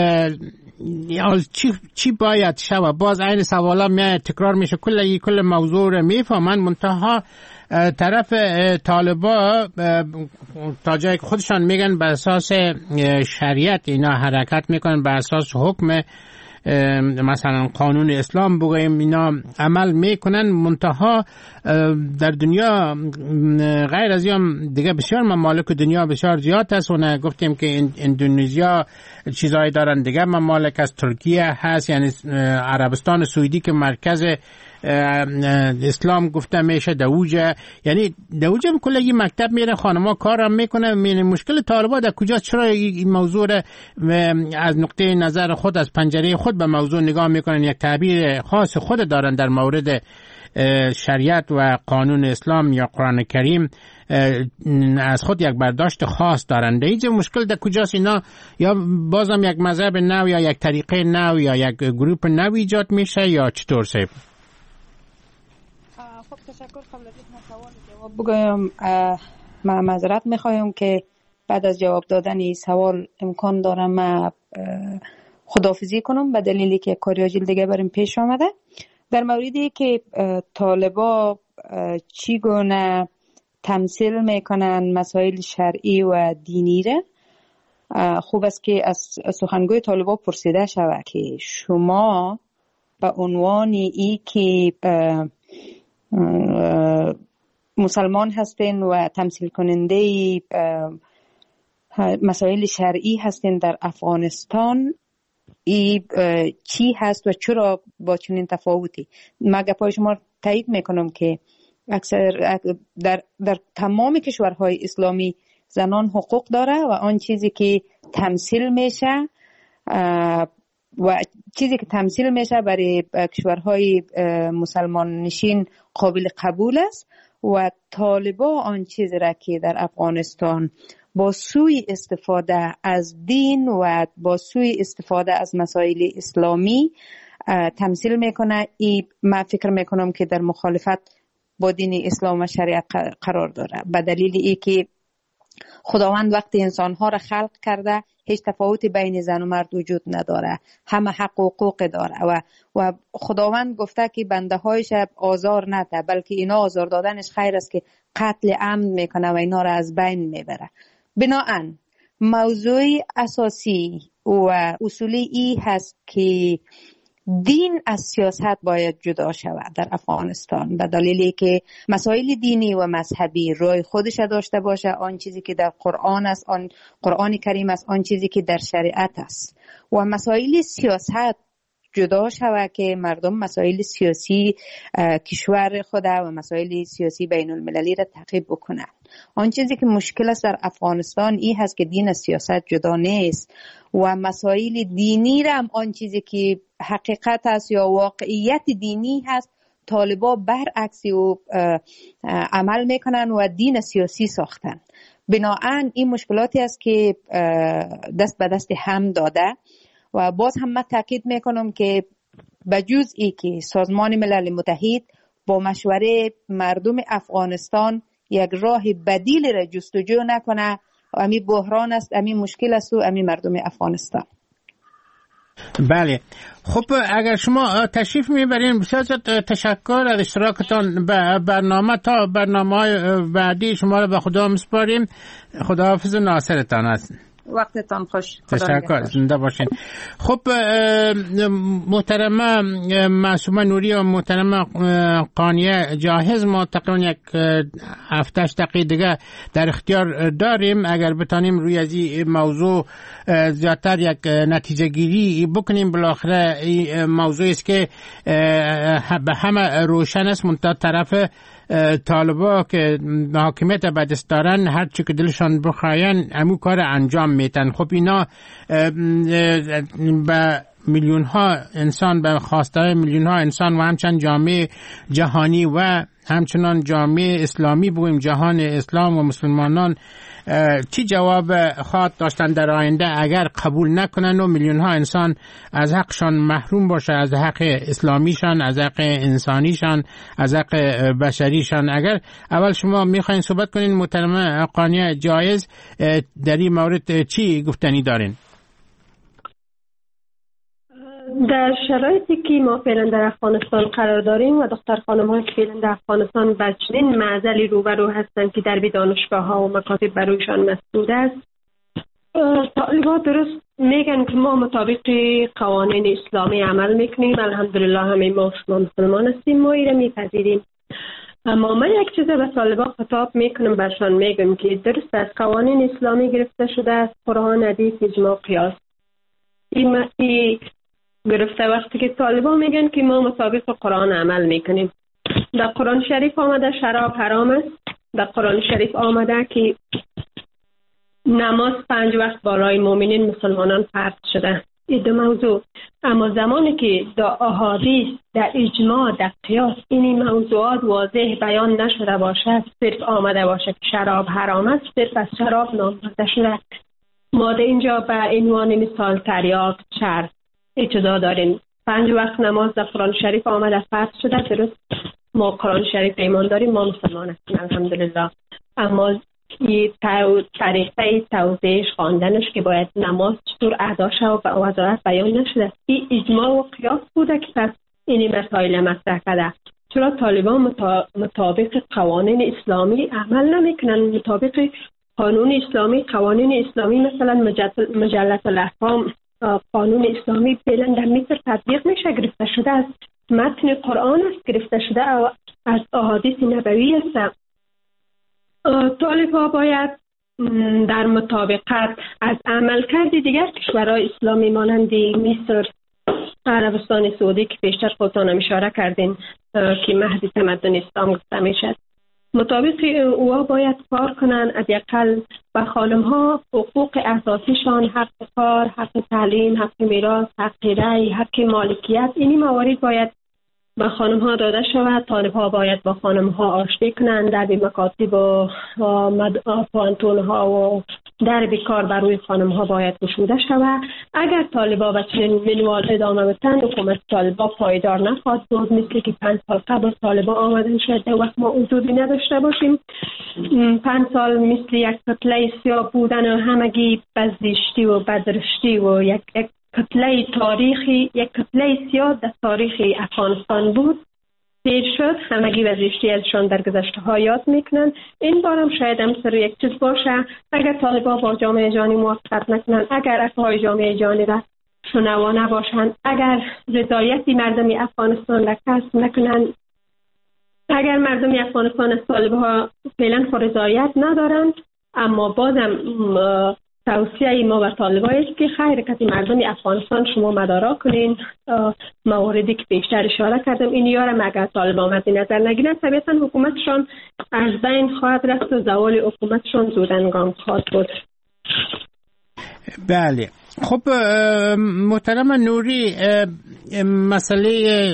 چی چی باید شود؟ باز این سوالا می تکرار میشه، کل کل موضوع رو میفهمن، منتها طرف طالبا تا جایی که خودشان میگن به اساس شریعت اینا حرکت میکنن، به اساس حکم مثلا قانون اسلام بگویم اینا عمل میکنن، منتها در دنیا غیر از این دیگه بسیار ممالک دنیا بسیار زیاد هست و گفتیم که اندونزیا چیزایی دارن، دیگه ممالک از ترکیه هست، یعنی عربستان سعودی که مرکز اسلام گفته میشه، دوجه، یعنی دوجه هم کلا یه مکتب میره، خانما کارم میکنه. مشکل طالبان در کجاست؟ چرا این موضوع از نقطه نظر خود از پنجره خود به موضوع نگاه میکنن، یک تعبیر خاص خود دارن در مورد شریعت و قانون اسلام یا قرآن کریم، از خود یک برداشت خاص دارن. اینجا مشکل در کجاست؟ اینا یا بازم یک مذهب نو یا یک طریقه نو یا یک گروپ نو ایجاد میشه یا چطور سیب؟ خب تشکر. قبل از اینکه سوال جواب بگویم من معذرت میخوایم که بعد از جواب دادن این سوال امکان دارم من خداحافظی کنم به دلیلی که کاری عاجل دیگه برام پیش آمده. در موردی که طالبا چگونه تمثیل میکنن مسائل شرعی و دینی را، خوب است که از سخنگوی طالبا پرسیده شود که شما به عنوان ای که مسلمان هستین و تمثیل کننده مسائل شرعی هستین در افغانستان، ای چی هست و چرا با چنین تفاوتی؟ مگه پای شما تایید میکنم که اکثر در, در تمام کشورهای اسلامی زنان حقوق داره و آن چیزی که تمثیل میشه و چیزی که تمثیل میشه برای کشورهای مسلمان نشین قابل قبول است و طالبا آن چیزی را که در افغانستان با سوی استفاده از دین و با سوی استفاده از مسائل اسلامی تمثیل میکنه، ای من فکر میکنم که در مخالفت با دین اسلام و شریعت قرار داره، به دلیل ای که خداوند وقتی انسانها را خلق کرده هیچ تفاوتی بین زن و مرد وجود نداره، همه حق و حقوق داره و و خداوند گفته که بنده هایش آزار نده، بلکه اینا آزار دادنش خیر است که قتل عمد میکنه و اینا را از بین میبره. بناهن موضوع اساسی و اصولی ای هست که دین از سیاست باید جدا شود در افغانستان، به دلیلی که مسائل دینی و مذهبی روی خودش داشته باشه، آن چیزی که در قرآن است، آن قرآن کریم است، آن چیزی که در شریعت است، و مسائل سیاست جدا شود که مردم مسائل سیاسی کشور خود و مسائل سیاسی بین المللی را تعقیب بکنند. آن چیزی که مشکل است در افغانستان این هست که دین از سیاست جدا نیست و مسائل دینی را هم آن چیزی که حقیقت است یا واقعیت دینی هست طالبا برعکس و عمل میکنن و دین سیاسی ساختن. بناهن این مشکلاتی است که دست به دست هم داده و باز هم من تاکید میکنم که بجز ای که سازمان ملل متحد با مشوره مردم افغانستان یک راه بدیل را جستجو نکنه، امی بحران است، امی مشکل است و امی مردم افغانستان. بله، خب اگر شما تشریف میبرین بسیار تشکر از اشتراکتان به برنامه. تا برنامه بعدی شما را به خدا میسپاریم. خداحافظ و ناصرتان است. وقتتان خوش. تشکر، زنده باشین. خب محترمه معصومه نوری و محترمه قانیه جاهز، ما تقریبا یک هفتش دقیقه دیگه در اختیار داریم. اگر بتانیم روی از این موضوع زیادتر یک نتیجه گیری بکنیم. بالاخره این موضوعی است که به همه روشن است، منتها طرف طالبا که حاکمیت به دست دارن هر چی که دلشان بخواین همون کار انجام میتن. خب اینا به میلیون ها انسان، به خواسته میلیون ها انسان و همچنین جامعه جهانی و همچنان جامعه اسلامی بگویم جهان اسلام و مسلمانان چی جواب خواهد داشتن در آینده اگر قبول نکنن و میلیون ها انسان از حقشان محروم باشه، از حق اسلامیشان، از حق انسانیشان، از حق بشریشان. اگر اول شما میخواین صحبت کنین محترمه قانیه جایز، در این مورد چی گفتنی دارین؟ در شرایطی که ما فعلا در افغانستان قرار داریم و دختر خانم‌ها که فعلا در افغانستان با چنین معضلی روبرو هستند که در دانشگاه‌ها و مکاتب برایشان مسدود است، طالبان درست میگن که ما مطابق قوانین اسلامی عمل میکنیم. الحمدلله همه ما مسلمان هستیم، ما ایره میپذیریم. اما من یک چیز به طالبان خطاب میکنم، برشان میگم که درست از قوانین اسلامی گرفته شده است، قرآن، حدیث، اجماع، قیاس. این گرفته وقتی که طالبان میگن که ما مطابق قرآن عمل میکنیم. در قرآن شریف آمده شراب حرام است، در قرآن شریف آمده که نماز پنج وقت برای مؤمنین مسلمانان فرض شده. این دو موضوع. اما زمانی که در احادیث، در اجماع، در قیاس این موضوعات واضح بیان نشده باشد، صرف آمده باشد که شراب حرام است، صرف از شراب نام برده شده. ما در اینجا به عنوان مثال تریاک، چرس اجازه داریم. پنج وقت نماز در قرآن شریف آمده فرض شده، درست ما قرآن شریف ایمان داریم، ما مسلمان هستیم الحمدلله. اما این طریقه توضیحش، خواندنش که باید نماز چطور ادا شود و وضاحت بیان نشده. این اجماع و قیاس بوده که پس این مسائل مطرح کرده. چرا طالبان مطابق قوانین اسلامی عمل نمیکنن؟ مطابق قانون اسلامی، قوانین اسلامی مثلا مجلت الاحکام، قانون اسلامی فعلا در مصر تطبیق میشه، گرفته شده از متن قرآن است، گرفته شده از احادیث نبوی است. طالبان باید در مطابقت از عملکرد دیگر کشورهای اسلامی مانند مصر، عربستان سعودی که بیشتر خودتان اشاره کردین که مهد تمدن اسلام گفته میشد، مطابق اوها باید کار کنن. حداقل به خانم ها حقوق اساسیشان، حق کار، حق تعلیم، حق میراث، حق رأی، حق مالکیت، اینی موارد باید به خانم ها داده شود. طالب ها باید با خانم ها آشتی کنند، در مکاتب و پانتون ها و در بیکار بر روی خانم ها باید گشوده شود. اگر طالب ها به چنین منوال ادامه بدهند، حکومت طالب ها پایدار نخواهد بود، مثل که پنج سال قبل طالب ها آمدن شاید در وقت ما وجودی نداشته باشیم. پنج سال مثل یک کتله سیاه بودن و همگی بزدشتی و بدرشتی و یک کتله تاریخی، یک کتله سیاه در تاریخ افغانستان بود. دیر شد، همگی وزشتی ازشان در گذشته ها یاد میکنن. این بارم شاید هم سر یک چیز باشه، اگر طالبا با جامعه جهانی موافقت نکنن، اگر افهای جامعه جهانی را شنوا نباشند، اگر رضایتی مردم افغانستان را کسب نکنن، اگر مردم افغانستان از طالبها فعلا رضایت ندارند، اما بازم توصیه ما به طالبان است که خیر کسی مردم افغانستان شما مدارا کنین. مواردی که بیشتر اشاره کردم این یارم اگر طالبان مد نظر نگیرن، طبیعتا حکومتشان از بین خواهد رفت و زوال حکومتشان زود انجام خواهد بود. بله. خب محترم نوری، مسئله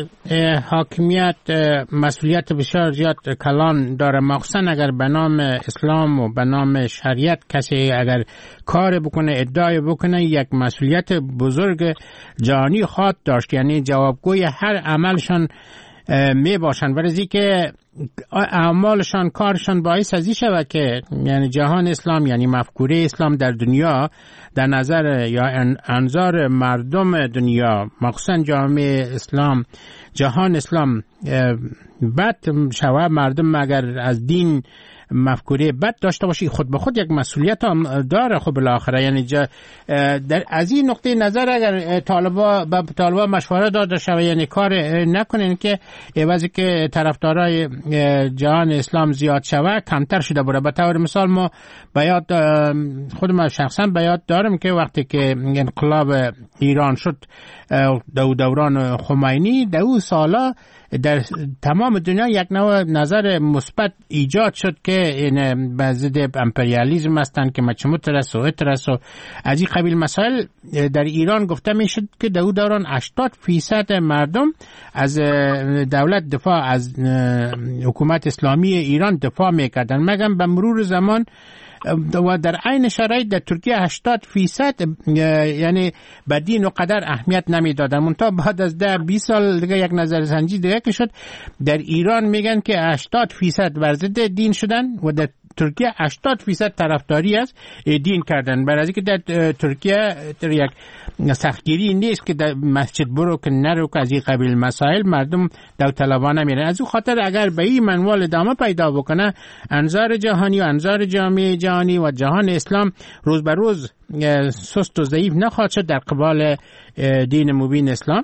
حاکمیت مسئولیت بسیار زیاد کلان داره، مخصوصا اگر به نام اسلام و به نام شریعت کسی اگر کار بکنه، ادعای بکنه، یک مسئولیت بزرگ جهانی خواهد داشت، یعنی جوابگوی هر عملشان می باشن، برای که اعمالشان کارشان باعث ازی شود که یعنی جهان اسلام، یعنی مفکوره اسلام در دنیا در نظر یا انظار مردم دنیا، مخصوصا جامعه اسلام، جهان اسلام بد شود. مردم اگر از دین مفکوره بد داشته باشی، خود به خود یک مسئولیت هم داره. خب بالاخره یعنی در از این نقطه نظر اگر طالبا به طالبا مشوره داده شود، یعنی کار نکنین که عوضی که طرفدارای جهان اسلام زیاد شود کمتر شده بره. به طور مثال ما به یاد خود ما شخصا به یاد دارم که وقتی که انقلاب ایران شد، دو دوران خمینی، دو سالا در تمام دنیا یک نوع نظر مثبت ایجاد شد که این ضد امپریالیسم هستند که مچموت رس و اترس و از این قبیل مسائل. در ایران گفته می شد که در دوران هشتاد فیصد مردم از دولت دفاع، از حکومت اسلامی ایران دفاع میکردن، مگم به مرور زمان و در عین شرایط در ترکیه هشتاد فیصد یعنی به دین و قدر اهمیت نمیدادن. منتها بعد از ده بیست سال دیگه یک نظرسنجی دیگه که شد، در ایران میگن که هشتاد فیصد بر ضد دین شدن و در ترکیه هشتاد فیصد طرفداری از دین کردن. برای اینکه در ترکیه در یک سختگیری نیست که در مسجد برو که نرو که از این قبیل مسائل مردم داوطلبانه میرن. از اون خاطر اگر به این منوال ادامه پیدا بکنه، انظار جهانی و انظار جامعه جهانی و جهان اسلام روز به روز سست و ضعیف نخواهد شد در قبال دین مبین اسلام.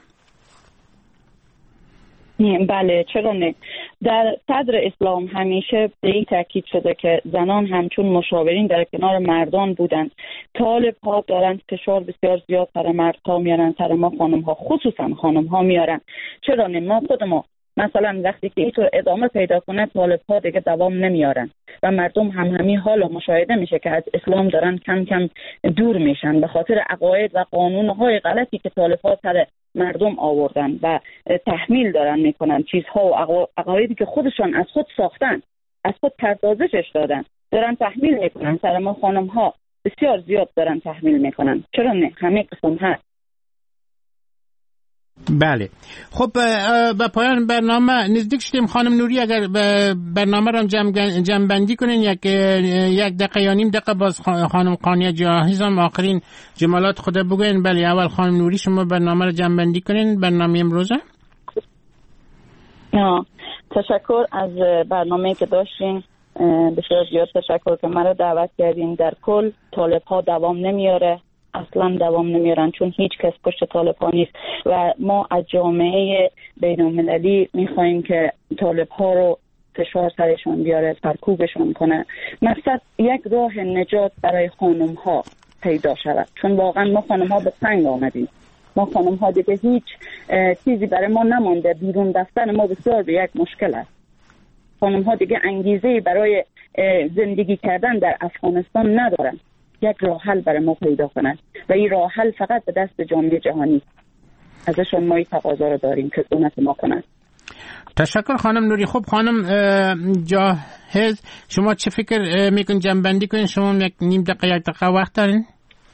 بله، چرا نه؟ در صدر اسلام همیشه به این تاکید شده که زنان همچون مشاورین در کنار مردان بودن. طالب ها دارن فشار بسیار زیاد سر مردها میارن، سر ما خانم ها، خصوصا خانم ها میارن. چرا نه؟ ما خود ما مثلا وقتی که اینطور ادامه پیدا کنه، طالب ها دیگه دوام نمیارن و مردم هم همین حالا مشاهده میشه که از اسلام دارن کم کم دور میشن به خاطر عقاید و قانونهای غلطی که طالب ها سر مردم آوردن و تحمیل دارن میکنن، چیزها و عقایدی که خودشان از خود ساختن، از خود پردازشش دادن، دارن تحمیل میکنن. سر ما خانم ها بسیار زیاد دارن تحمیل میکنن. چرا نه؟ همه قسم هست. بله. خب به پایان برنامه نزدیک شدیم. خانم نوری، اگر برنامه را جمع جمع بندی کنین، یک یک دقیقه یا نیم دقیقه باز خانم قانیه جاهز هم آخرین جملات خود بگوین. بله، اول خانم نوری شما برنامه را جمع بندی کنین، برنامه امروزه. نه تشکر از برنامه که داشتین، بسیار زیاد تشکر که مرا دعوت کردین. در کل طالب ها دوام نمیاره، اصلا دوام نمیارن، چون هیچ کس پشت طالب ها نیست و ما از جامعه بین المللی میخواییم که طالب ها رو فشار سرشون بیاره، سرکوبشون کنه. مقصد یک راه نجات برای خانم ها پیدا شود، چون واقعا ما خانم ها به سنگ آمدیم. ما خانم ها دیگه هیچ چیزی برای ما نمانده، بیرون رفتن ما بسیار به یک مشکل است. خانم ها دیگه انگیزه برای زندگی کردن در افغانستان ندارن. یک راه حل برای ما پیدا کنن و این راه حل فقط به دست جامعه جهانی. ازشون ما این تقاضا رو داریم که کمک ما کنن. تشکر خانم نوری. خب خانم جاهز، شما چه فکر میکن جنبندی کنین؟ شما یک نیم دقیقه یک دقیقه وقت دارین؟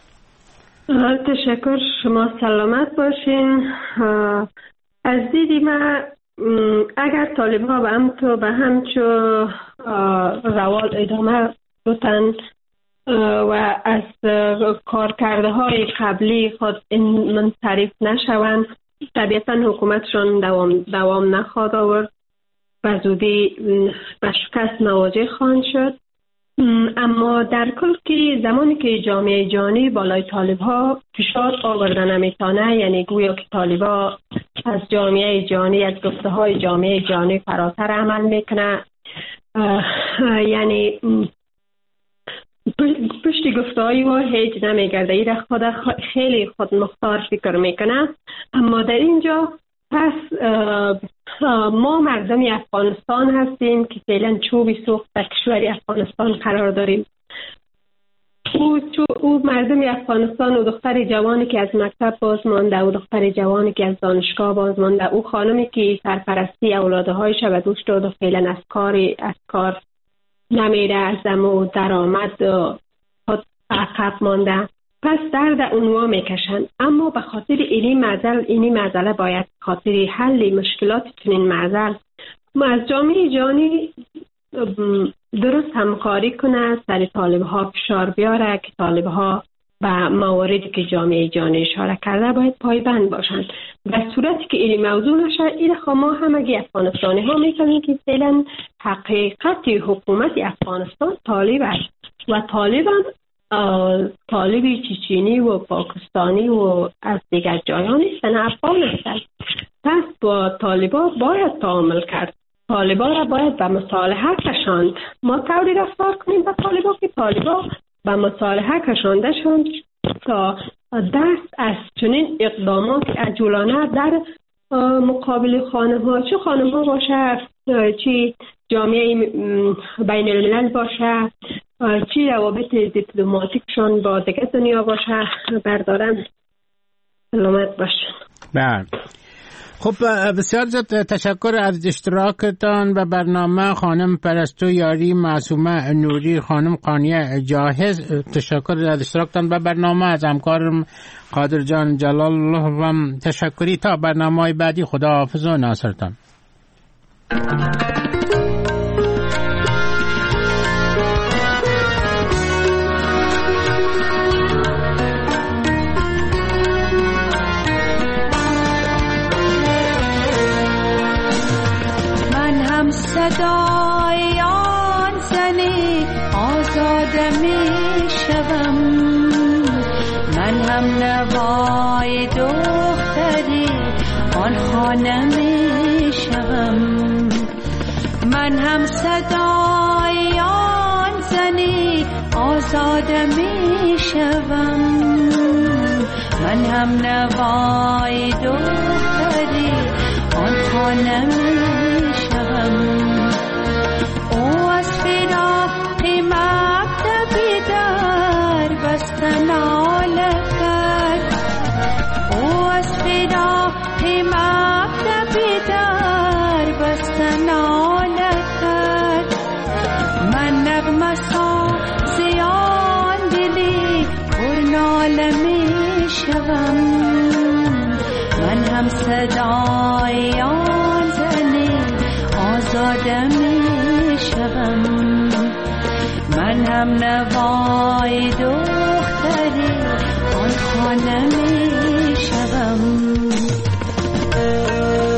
تشکر، شما سلامت باشین. از دیدی من اگر طالب ها به هم تو به همچو روال ادامه بودن و از کارکرده های قبلی خود منصرف نشوند، طبیعتا حکومتشان دوام, دوام نخواهد آورد و زودی به شکست مواجه خواهند شد. اما در کل که زمانی که جامعه جهانی بالای طالب ها فشار آوردن نمیتونه، یعنی گویا که طالب ها از جامعه جهانی، از گفته های جامعه جهانی فراتر عمل میکنه، یعنی پشت گفته های و هیچ نمیگرده، این خود خیلی خود مختار فکر میکنه. اما در اینجا پس ما مردم افغانستان هستیم که فعلا چوبی سوخت در کشور افغانستان قرار داریم. او, او مردم افغانستان و دختر جوانی که از مکتب باز مانده، او دختر جوانی که از دانشگاه باز مانده، او خانمی که سرپرستی اولادهایش و دوش داد و فعلا از کار از کار نمیره، از دم درآمد خود عقب مانده، پس درد اونوا میکشن. اما به خاطر اینی معضل اینی معضله باید خاطر حل مشکلات چنین معضل ما از جامعه جهانی درست همکاری کنه، سر طالب ها فشار بیاره که طالب ها و مواردی که جامعه جهانی اشاره کرده باید پایبند باشند. در صورتی که این موضوع نشه، این ما همگی افغانستانی ها میکنیم که فعلا حقیقت حکومت افغانستان طالب است و طالبان طالبی چچینی و پاکستانی و از دیگر جایان نیستن، افغان هستند. پس با طالبا باید تعامل کرد، طالبا را باید به مصالحه کشاند. ما طوری رفتار کنیم با طالبا که طالبا به مصالحه کشانده شوند تا دست از چنین اقدامات عجولانه در مقابل خانم ها، چه خانم ها باشه، چه جامعه بین الملل باشه، چی روابط دیپلماتیکشون با دیگه دنیا باشه، بردارن. سلامت باشن. بله. خب بسیار زیاد تشکر از اشتراکتان و برنامه خانم پرستو یاری، معصومه نوری، خانم قانیه جاهز. تشکر از اشتراکتان و برنامه. از همکارم قادر جان جلال الله و تشکری. تا برنامه بعدی، خدا حافظ و ناصرتان. صدای آن زنی آزاده می شوم، من هم نوای دختری آن خانه می شوم، من هم صدای آن زنی آزاده می شوم، من هم نوای دختری آن خانه می شوم. او از فراق مکتبی در بستن آله کرد، او از فراق مکتبی در بستن آله کرد، من نغمه سازی آن دلی پر ناله می شوم، من هم صدای آن زنی آزاده می شوم، من هم نوای دختری آن خانه می شوم.